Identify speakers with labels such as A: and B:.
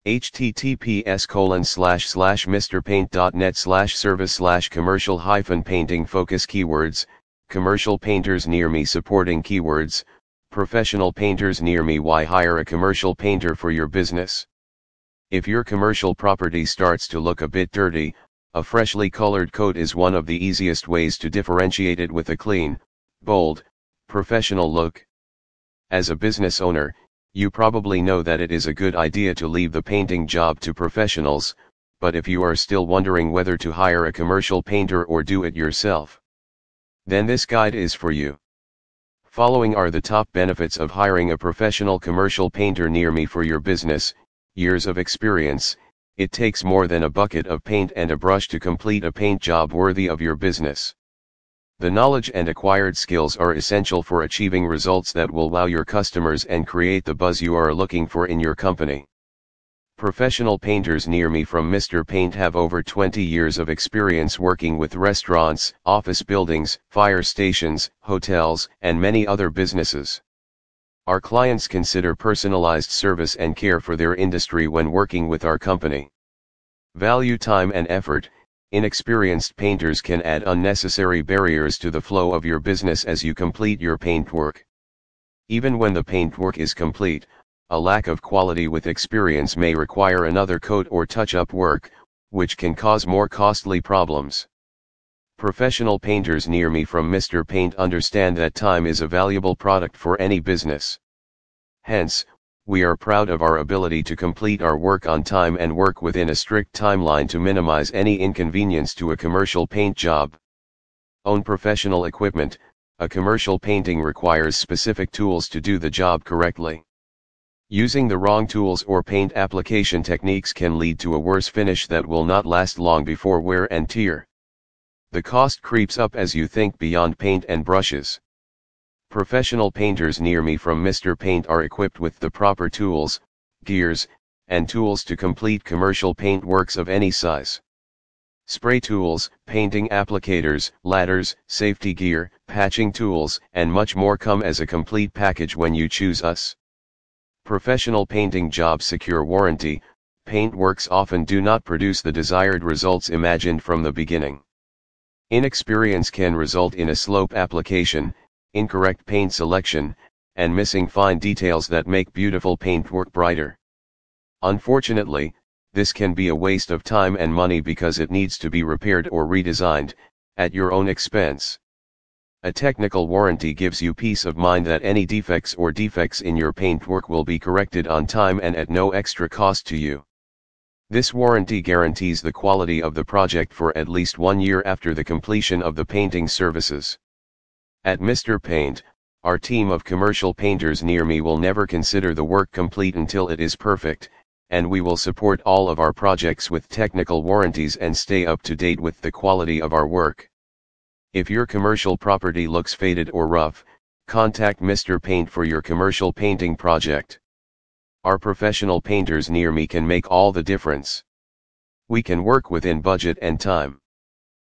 A: https://mrpaint.net/service/commercial-painting focus keywords, commercial painters near me supporting keywords, professional painters near me. Why hire a commercial painter for your business? If your commercial property starts to look a bit dirty, a freshly colored coat is one of the easiest ways to differentiate it with a clean, bold, professional look. As a business owner, you probably know that it is a good idea to leave the painting job to professionals, but if you are still wondering whether to hire a commercial painter or do it yourself, then this guide is for you. Following are the top benefits of hiring a professional commercial painter near me for your business. Years of experience. It takes more than a bucket of paint and a brush to complete a paint job worthy of your business. The knowledge and acquired skills are essential for achieving results that will wow your customers and create the buzz you are looking for in your company. Professional painters near me from Mr. Paint have over 20 years of experience working with restaurants, office buildings, fire stations, hotels, and many other businesses. Our clients consider personalized service and care for their industry when working with our company. Value time and effort. Inexperienced painters can add unnecessary barriers to the flow of your business as you complete your paintwork. Even when the paintwork is complete, a lack of quality with experience may require another coat or touch-up work, which can cause more costly problems. Professional painters near me from Mr. Paint understand that time is a valuable product for any business. Hence, we are proud of our ability to complete our work on time and work within a strict timeline to minimize any inconvenience to a commercial paint job. Own professional equipment. A commercial painting requires specific tools to do the job correctly. Using the wrong tools or paint application techniques can lead to a worse finish that will not last long before wear and tear. The cost creeps up as you think beyond paint and brushes. Professional painters near me from Mr. Paint are equipped with the proper tools, gears, and tools to complete commercial paint works of any size. Spray tools, painting applicators, ladders, safety gear, patching tools, and much more come as a complete package when you choose us. Professional painting jobs secure warranty. Paint works often do not produce the desired results imagined from the beginning. Inexperience can result in a slope application, incorrect paint selection, and missing fine details that make beautiful paintwork brighter. Unfortunately, this can be a waste of time and money because it needs to be repaired or redesigned, at your own expense. A technical warranty gives you peace of mind that any defects in your paintwork will be corrected on time and at no extra cost to you. This warranty guarantees the quality of the project for at least 1 year after the completion of the painting services. At Mr. Paint, our team of commercial painters near me will never consider the work complete until it is perfect, and we will support all of our projects with technical warranties and stay up to date with the quality of our work. If your commercial property looks faded or rough, contact Mr. Paint for your commercial painting project. Our professional painters near me can make all the difference. We can work within budget and time.